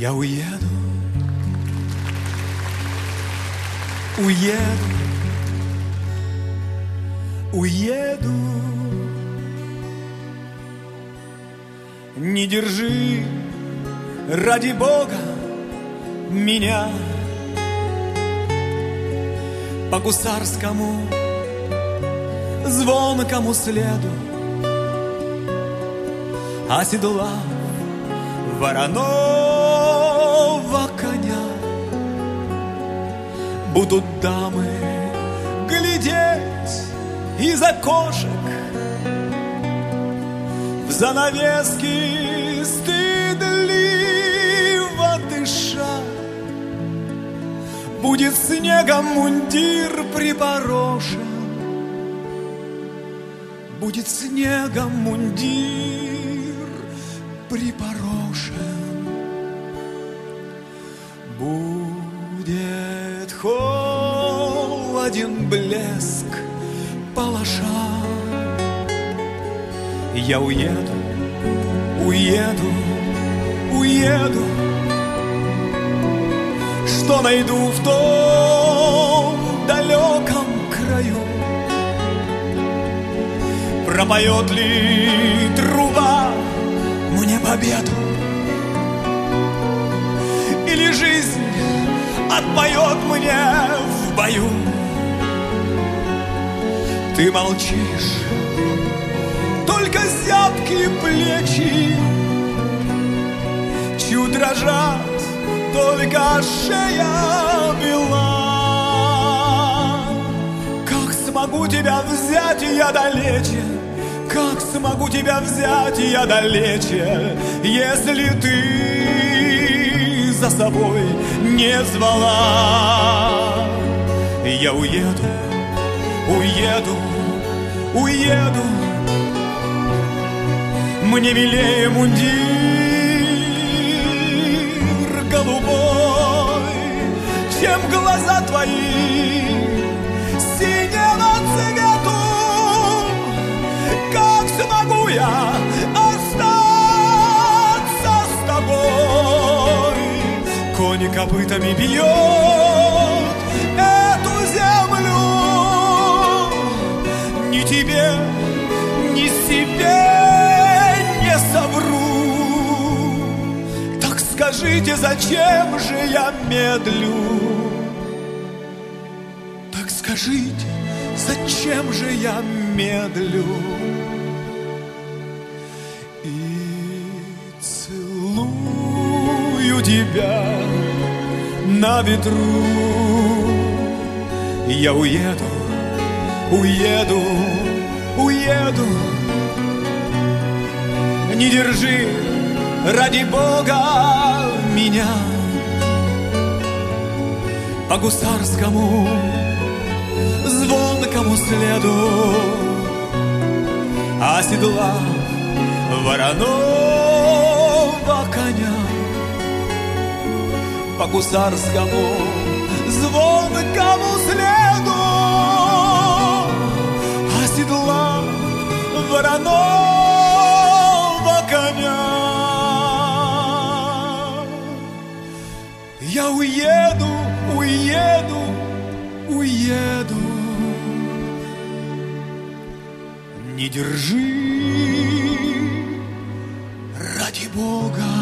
Я уеду, уеду, уеду. Не держи, ради Бога, меня по гусарскому звонкому следу, оседлав вороного коня. Будут дамы глядеть из окошек в занавески, стыдливо дыша. Будет снегом мундир припорошен, будет снегом мундир припорошен. Будет холоден блеск палаша. Я уеду, уеду, уеду. Что найду в том далеком краю? Пропоет ли труба мне победу? Или жизнь отпоет мне в бою? Ты молчишь, только зябкие плечи чуть дрожат, только шея бела. Как смогу тебя взять я далече? Как смогу тебя взять я далече, если ты за собой не звала? Я уеду, уеду, уеду. Мне милее мундир голубой, чем глаза твои синего цвету. Как смогу я остаться с тобой? Конь копытами бьет эту землю. Ни тебе, ни себе не совру. Так скажите, зачем же я медлю? Так скажите, зачем же я медлю? И целую тебя на ветру. Я уеду, уеду, уеду. Не держи, ради Бога, меня по гусарскому звонкому следу, оседлав вороного коня. По гусарскому звонкому следу, оседлав вороного коня. Я уеду, уеду, уеду. Не держи, ради Бога,